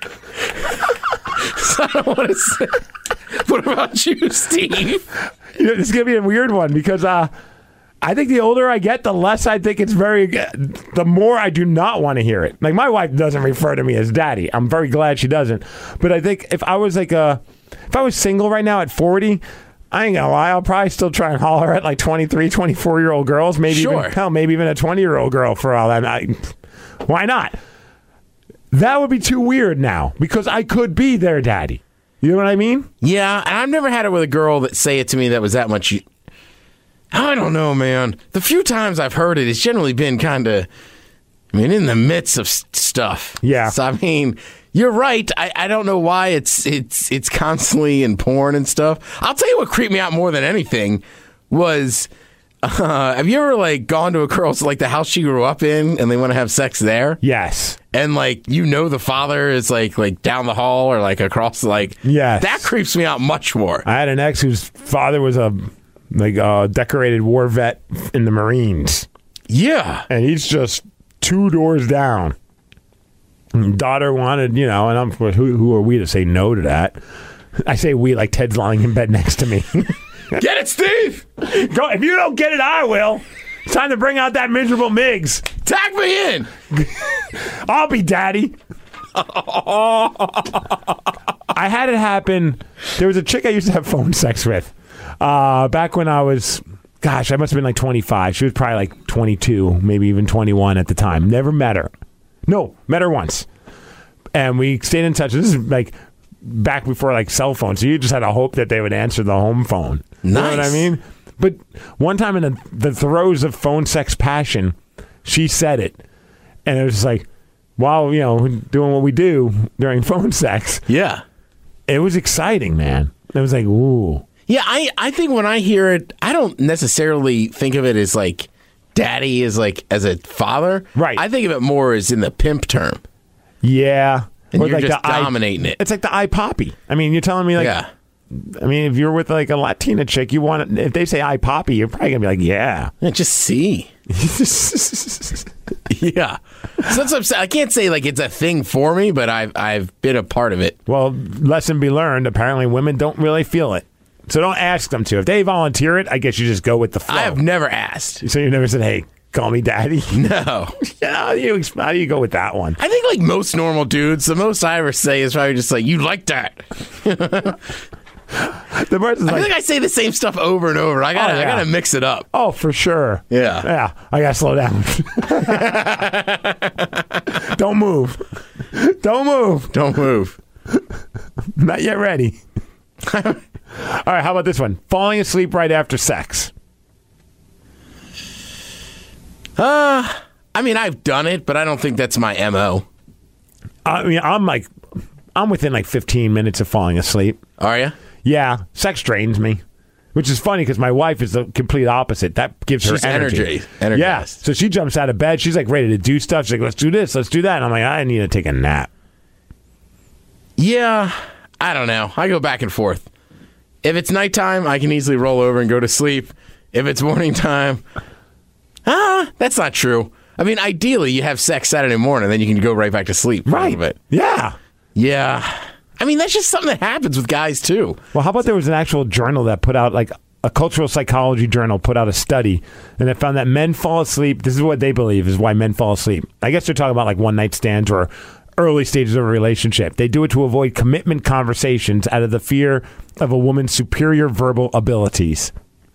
So I don't want to say. What about you, Steve? This is gonna be a weird one because I think the older I get, the less I think it's the more I do not want to hear it. Like, my wife doesn't refer to me as daddy. I'm very glad she doesn't. But I think if I was single right now at 40, I ain't gonna lie, I'll probably still try and holler at like 23, 24-year-old girls. Maybe even a 20-year-old girl for all that. Why not? That would be too weird now because I could be their daddy. You know what I mean? Yeah, and I've never had it with a girl that say it to me that was that much. I don't know, man. The few times I've heard it, it's generally been kind of, in the midst of stuff. Yeah. So, you're right. I don't know why it's constantly in porn and stuff. I'll tell you what creeped me out more than anything was, have you ever gone to a girl's the house she grew up in and they want to have sex there? Yes. And the father is like down the hall or across yes. That creeps me out much more. I had an ex whose father was a decorated war vet in the Marines. Yeah. And he's just 2 doors down. And daughter wanted, and who are we to say no to that? I say we like Ted's lying in bed next to me. Get it, Steve! Go, if you don't get it, I will. It's time to bring out that miserable Miggs. Tag me in! I'll be daddy. I had it happen. There was a chick I used to have phone sex with. Back when I was, I must have been 25. She was probably 22, maybe even 21 at the time. Never met her. No, met her once. And we stayed in touch. This is back before cell phones. So you just had to hope that they would answer the home phone. Nice. You know what I mean? But one time in the throes of phone sex passion, she said it. And it was while, doing what we do during phone sex. Yeah. It was exciting, man. It was ooh. Yeah, I think when I hear it, I don't necessarily think of it as daddy is as a father. Right. I think of it more as in the pimp term. Yeah. And or you're just dominating it. It's like the iPoppy. You're telling me yeah. If you're with a Latina chick, you want it, if they say iPoppy, you're probably gonna be yeah. Just see. Yeah. So that's what I'm saying. I can't say it's a thing for me, but I've been a part of it. Well, lesson be learned. Apparently, women don't really feel it. So don't ask them to. If they volunteer it, I guess you just go with the flow. I have never asked. So you never said, hey, call me daddy? No. How do you go with that one? I think most normal dudes, the most I ever say is probably just you like that. The person's I think I say the same stuff over and over. I gotta mix it up. Oh, for sure. Yeah. Yeah. I gotta slow down. Don't move. Don't move. Don't move. Not yet ready. All right, how about this one? Falling asleep right after sex. I've done it, but I don't think that's my MO. I'm within 15 minutes of falling asleep. Are you? Yeah, sex drains me, which is funny because my wife is the complete opposite. That gives her energy. Yeah, so she jumps out of bed. She's ready to do stuff. She's like, let's do this, let's do that. And I'm like, I need to take a nap. Yeah, I don't know. I go back and forth. If it's nighttime, I can easily roll over and go to sleep. If it's morning time, that's not true. Ideally, you have sex Saturday morning, then you can go right back to sleep. Right. Yeah. Yeah. That's just something that happens with guys, too. Well, how about there was an actual journal that put out, a cultural psychology journal put out a study, and it found that men fall asleep. This is what they believe is why men fall asleep. I guess they're talking about one-night stands or early stages of a relationship. They do it to avoid commitment conversations out of the fear of a woman's superior verbal abilities.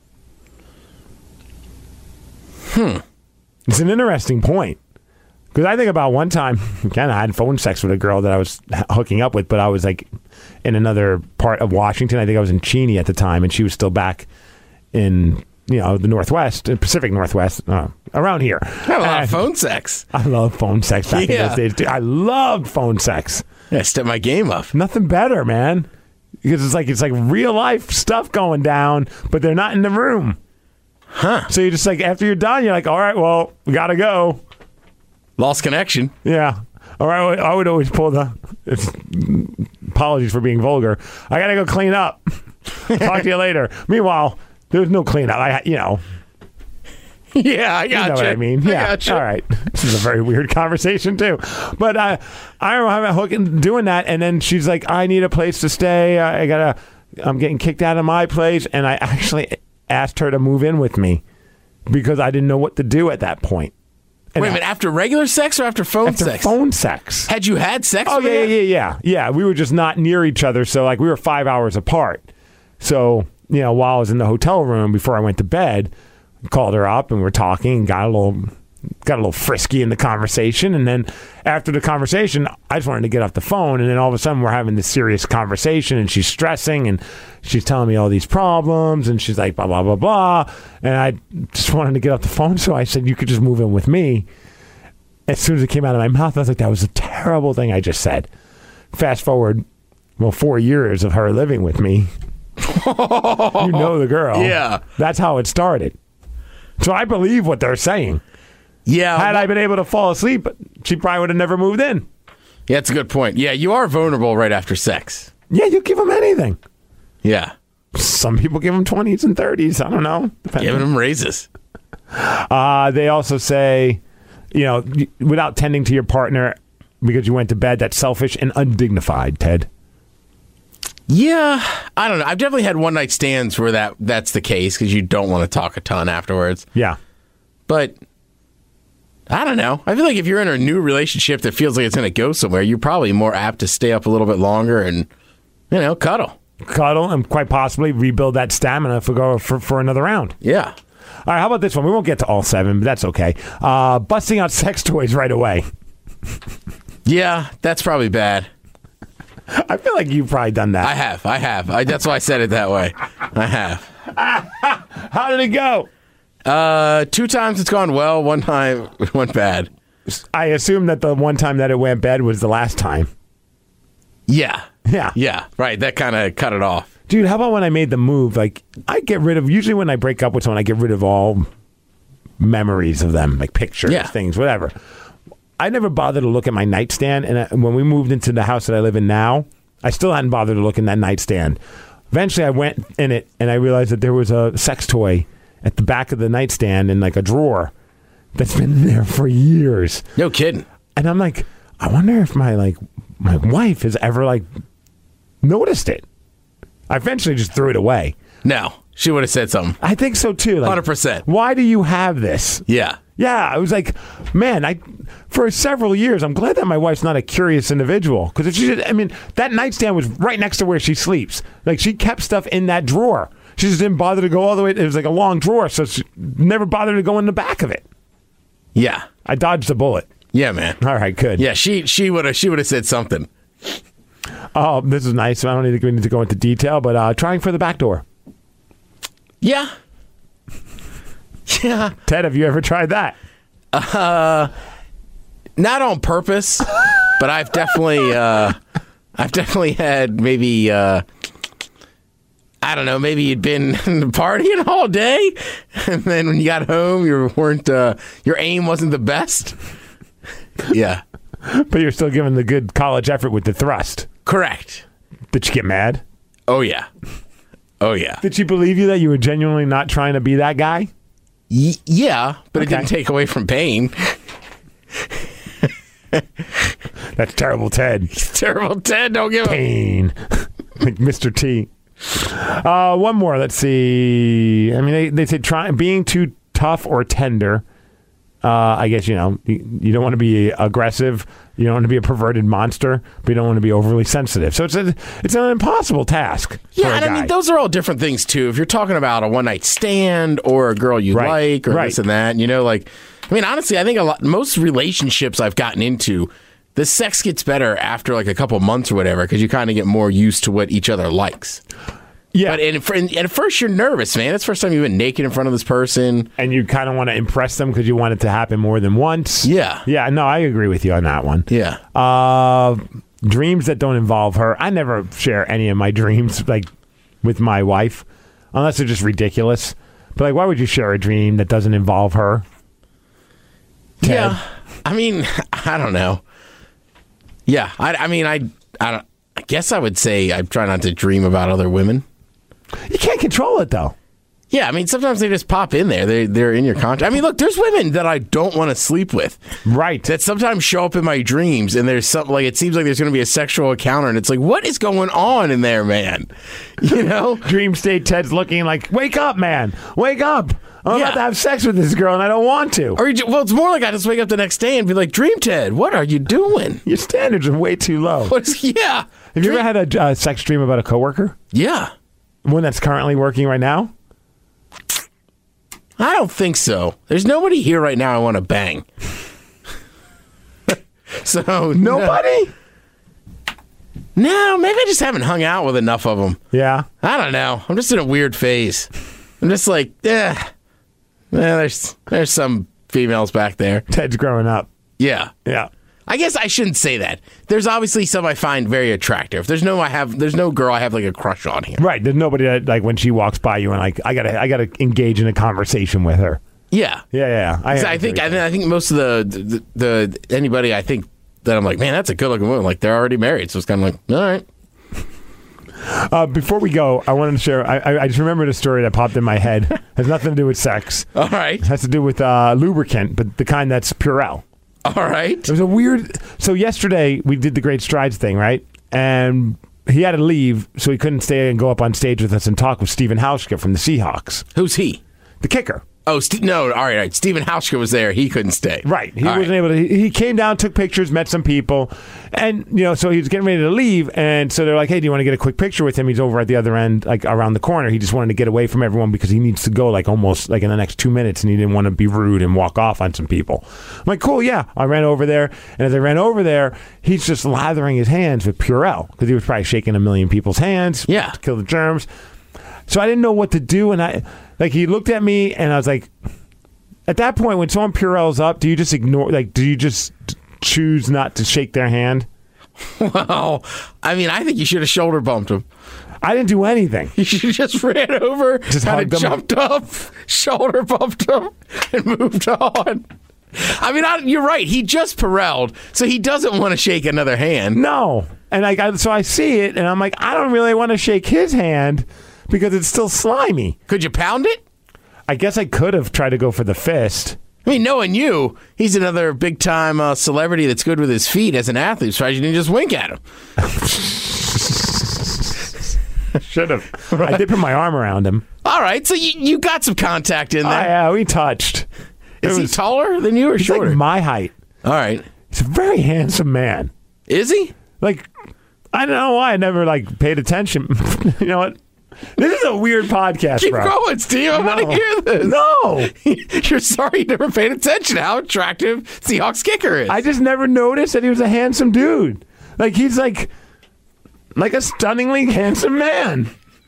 It's an interesting point. Because I think about one time, again, I had phone sex with a girl that I was hooking up with, but I was in another part of Washington. I think I was in Cheney at the time, and she was still back in the Northwest, Pacific Northwest, around here. I have a lot of phone sex. I love phone sex back in those days, too. I loved phone sex. Yeah, I stepped my game up. Nothing better, man. Because it's like real life stuff going down, but they're not in the room. Huh. So you're just after you're done, you're all right, well, we got to go. Lost connection. Yeah. All right, I would always pull apologies for being vulgar. I got to go clean up. Talk to you later. Meanwhile, there's no cleanup. Yeah, I You got know what I mean? Yeah. gotcha. All right. This is a very weird conversation too. But I remember hooking doing that, and then she's like, "I need a place to stay. I'm getting kicked out of my place," and I actually asked her to move in with me because I didn't know what to do at that point. And Wait a minute, after regular sex or after phone after sex? phone sex. Had you had sex? Oh with yeah, her? yeah. We were just not near each other, so like we were 5 hours apart. So while I was in the hotel room before I went to bed, I called her up and we were talking and got a little frisky in the conversation. And then after the conversation, I just wanted to get off the phone. And then all of a sudden, we're having this serious conversation, and she's stressing and she's telling me all these problems, and she's like blah blah blah blah. And I just wanted to get off the phone, so I said, "You could just move in with me." As soon as it came out of my mouth, I was like, that was a terrible thing I just said. Fast forward, 4 years of her living with me. You know the girl. Yeah. That's how it started. So I believe what they're saying. Yeah. Had I been able to fall asleep, she probably would have never moved in. Yeah, that's a good point. Yeah, you are vulnerable right after sex. Yeah, you give them anything. Yeah. Some people give them 20s and 30s. I don't know. Giving them raises. They also say, without tending to your partner because you went to bed, that's selfish and undignified, Ted. Yeah, I don't know. I've definitely had one night stands where that's the case because you don't want to talk a ton afterwards. Yeah. But I don't know. I feel like if you're in a new relationship that feels like it's going to go somewhere, you're probably more apt to stay up a little bit longer and, cuddle. Cuddle and quite possibly rebuild that stamina if we go for another round. Yeah. All right, how about this one? We won't get to all 7, but that's okay. Busting out sex toys right away. Yeah, that's probably bad. I feel like you've probably done that. I have. That's why I said it that way. I have. How did it go? 2 times it's gone well. 1 time it went bad. I assume that the one time that it went bad was the last time. Yeah. Yeah. Yeah, right. That kind of cut it off. Dude, how about when I made the move? Like, I get rid of, usually when I break up with someone, I get rid of all memories of them, like pictures, things, whatever. I never bothered to look at my nightstand. And when we moved into the house that I live in now, I still hadn't bothered to look in that nightstand. Eventually, I went in it and I realized that there was a sex toy at the back of the nightstand in like a drawer that's been there for years. No kidding. And I'm like, I wonder if my wife has ever noticed it. I eventually just threw it away. No, she would have said something. I think so too. 100%. Why do you have this? Yeah. Yeah, I was like, man, for several years, I'm glad that my wife's not a curious individual. Because if she did, that nightstand was right next to where she sleeps. Like, she kept stuff in that drawer. She just didn't bother to go all the way. It was like a long drawer, so she never bothered to go in the back of it. Yeah. I dodged a bullet. Yeah, man. All right, good. Yeah, she would have said something. Oh, this is nice. I don't need to go into detail, but trying for the back door. Yeah. Yeah. Ted, have you ever tried that? Not on purpose, but I've definitely had maybe I don't know, maybe you'd been partying all day, and then when you got home, your aim wasn't the best. Yeah. But you're still giving the good college effort with the thrust. Correct. Did you get mad? Oh yeah. Oh yeah. Did she believe you that you were genuinely not trying to be that guy? Yeah, but It didn't take away from pain. That's terrible, Ted. Terrible, Ted. Don't give pain. Like Mr. T. One more. Let's see. They say being too tough or tender. I guess, you don't want to be aggressive. You don't want to be a perverted monster, but you don't want to be overly sensitive. So it's an impossible task. Yeah, and those are all different things, too. If you're talking about a one-night stand or a girl you like or this and that, honestly, I think most relationships I've gotten into, the sex gets better after like a couple months or whatever because you kind of get more used to what each other likes. Yeah. But at first you're nervous, man. It's the first time you've been naked in front of this person. And you kind of want to impress them because you want it to happen more than once. Yeah. Yeah, no, I agree with you on that one. Yeah. Dreams that don't involve her. I never share any of my dreams with my wife unless they're just ridiculous. But why would you share a dream that doesn't involve her? Ted? Yeah. I don't know. Yeah. I guess I would say I try not to dream about other women. You can't control it, though. Yeah, I mean, sometimes they just pop in there. They're in your contact. I mean, look, there's women that I don't want to sleep with. Right. That sometimes show up in my dreams, and there's something like, it seems like there's going to be a sexual encounter, and it's like, what is going on in there, man? You know? Dream state Ted's looking like, wake up, man. Wake up. I'm Yeah. about to have sex with this girl, and I don't want to. Or well, it's more like I just wake up the next day and be like, Dream Ted, what are you doing? Your standards are way too low. Yeah. Have you ever had a sex dream about a coworker? Yeah. One that's currently working right now? I don't think so. There's nobody here right now I want to bang. So Nobody? No, maybe I just haven't hung out with enough of them. Yeah. I don't know. I'm just in a weird phase. I'm just like, there's some females back there. Ted's growing up. Yeah. Yeah. I guess I shouldn't say that. There's obviously some I find very attractive. There's no girl I have like a crush on here. Right. There's nobody that, like, when she walks by you and like, I gotta engage in a conversation with her. Yeah. Yeah. I think most of the anybody I think that I'm like, man, that's a good looking woman. Like, they're already married, so it's kind of like, all right. Before we go, I wanted to share. I just remembered a story that popped in my head. Has nothing to do with sex. All right. It has to do with lubricant, but the kind that's Purell. All right. It was a weird. So yesterday we did the Great Strides thing, right? And he had to leave, so he couldn't stay and go up on stage with us and talk with Stephen Hauschka from the Seahawks. Who's he? The kicker. Oh, no. All right. Stephen Hauschka was there. He couldn't stay. Right. He wasn't able to. He came down, took pictures, met some people, and so he was getting ready to leave. And so they're like, "Hey, do you want to get a quick picture with him? He's over at the other end, like around the corner. He just wanted to get away from everyone because he needs to go like almost like in the next 2 minutes, and he didn't want to be rude and walk off on some people." I'm like, "Cool, yeah." I ran over there, and as I ran over there, he's just lathering his hands with Purell because he was probably shaking a million people's hands, yeah, to kill the germs. So I didn't know what to do, and he looked at me, and I was like. At that point, when someone Purell's up, do you just ignore? Like, do you just choose not to shake their hand? Well, I mean, I think you should have shoulder bumped him. I didn't do anything. You just ran over, just kind of jumped up, shoulder bumped him, and moved on. I mean, you're right. He just Purelled, so he doesn't want to shake another hand. No, and so I see it, and I'm like, I don't really want to shake his hand because it's still slimy. Could you pound it? I guess I could have tried to go for the fist. I mean, knowing you, he's another big-time celebrity that's good with his feet as an athlete. So you didn't just wink at him. Should have. I did put my arm around him. All right, so you got some contact in there. Yeah, we touched. Is he taller than you or he's shorter? Like my height. All right. He's a very handsome man. Is he? Like, I don't know why I never paid attention. You know what? This is a weird podcast, Keep bro. going, Steve. I want to hear this. No. You're sorry you never paid attention how attractive Seahawks kicker is. I just never noticed that he was a handsome dude. Like, he's like a stunningly handsome man.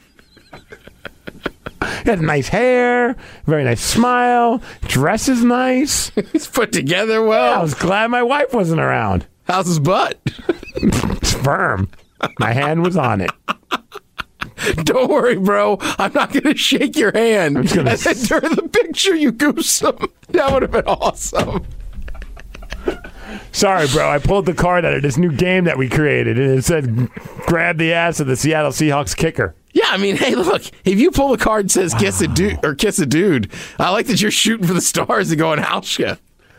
He has nice hair, very nice smile, dresses nice. He's put together well. Yeah, I was glad my wife wasn't around. How's his butt? It's firm. My hand was on it. Don't worry, bro. I'm not going to shake your hand. And then during the picture, you goose him. That would have been awesome. Sorry, bro. I pulled the card out of this new game that we created, and it said, grab the ass of the Seattle Seahawks kicker. Yeah, I mean, hey, look, if you pull the card that says kiss a dude, I like that you're shooting for the stars and going Hauschka.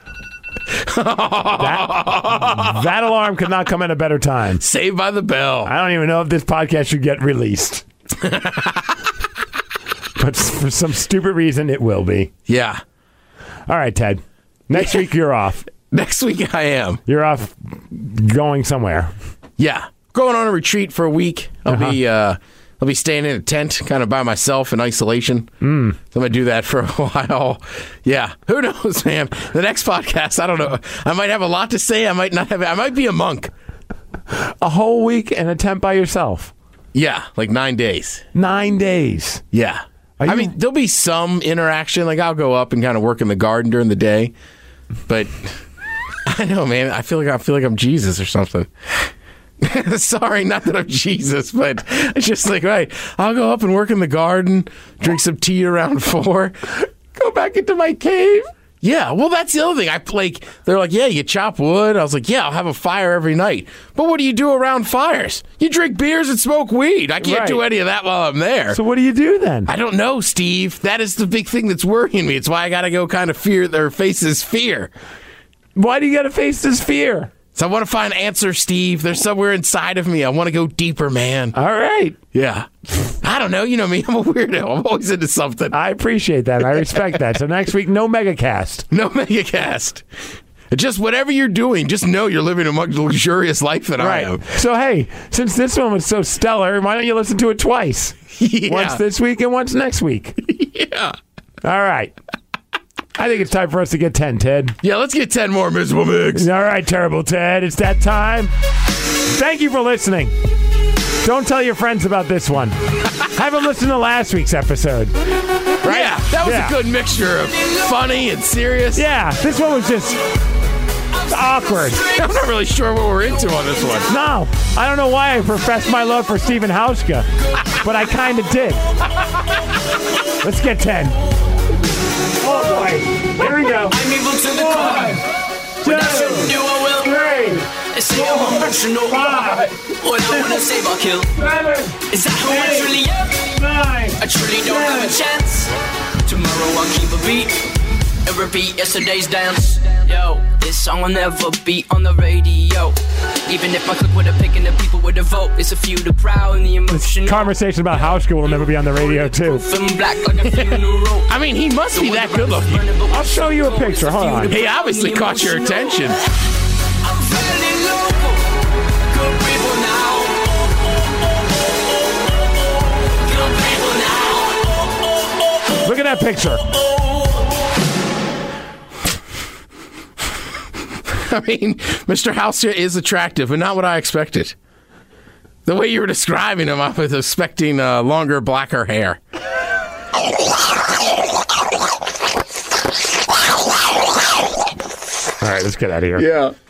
That alarm could not come at a better time. Saved by the bell. I don't even know if this podcast should get released. But for some stupid reason, it will be. Yeah. All right, Ted. Next week, you're off. Next week, I am. You're off going somewhere. Yeah. Going on a retreat for a week. I'll be staying in a tent kind of by myself in isolation. So I'm going to do that for a while. Yeah. Who knows, man? The next podcast, I don't know. I might have a lot to say. I might not have. I might be a monk. A whole week in a tent by yourself. Yeah. Like 9 days. 9 days. Yeah. I mean, there'll be some interaction. Like, I'll go up and kind of work in the garden during the day. But I know, man. I feel like I'm Jesus or something. Sorry, not that I'm Jesus, but it's just like, right, I'll go up and work in the garden, drink some tea around 4, go back into my cave, Yeah, well, that's the other thing. They're like, yeah, you chop wood. I was like, yeah, I'll have a fire every night. But what do you do around fires? You drink beers and smoke weed. I can't do any of that while I'm there. So what do you do then? I don't know, Steve. That is the big thing that's worrying me. It's why I got to go kind of face this fear. Why do you got to face this fear? So I want to find an answer, Steve. There's somewhere inside of me. I want to go deeper, man. All right. Yeah. I don't know. You know me. I'm a weirdo. I'm always into something. I appreciate that. I respect that. So next week, no Megacast. No Megacast. Just whatever you're doing, just know you're living a much luxurious life than I am. So, hey, since this one was so stellar, why don't you listen to it twice? Yeah. Once this week and once next week. Yeah. All right. I think it's time for us to get 10, Ted. Yeah, let's get 10 more Miserable Migs. All right, Terrible Ted. It's that time. Thank you for listening. Don't tell your friends about this one. Have them listen to last week's episode. Right? Yeah, that was a good mixture of funny and serious. Yeah, this one was just awkward. I'm not really sure what we're into on this one. No, I don't know why I professed my love for Stephen Hauschka, but I kind of did. Let's get 10. Oh boy, here we go. I'm evil to the core. What I should do, I will. 3, Say I'm emotional. 5, What I wanna save, I'll kill. 7, Is that who I truly am? 9. I truly don't have a chance. Tomorrow I'll keep a beat and repeat yesterday's dance. Yo, this song will never be on the radio. Even if I click with a pick and the people with a vote, it's a few the proud and the emotion. Conversation about Hauschka will never be on the radio too. I mean, he must be that good looking. I'll show you a picture. Hold on. He obviously caught your attention. I'm feeling local. Good people now. Good people now. Look at that picture. I mean, Mr. Hauser is attractive, but not what I expected. The way you were describing him, I was expecting longer, blacker hair. All right, let's get out of here. Yeah.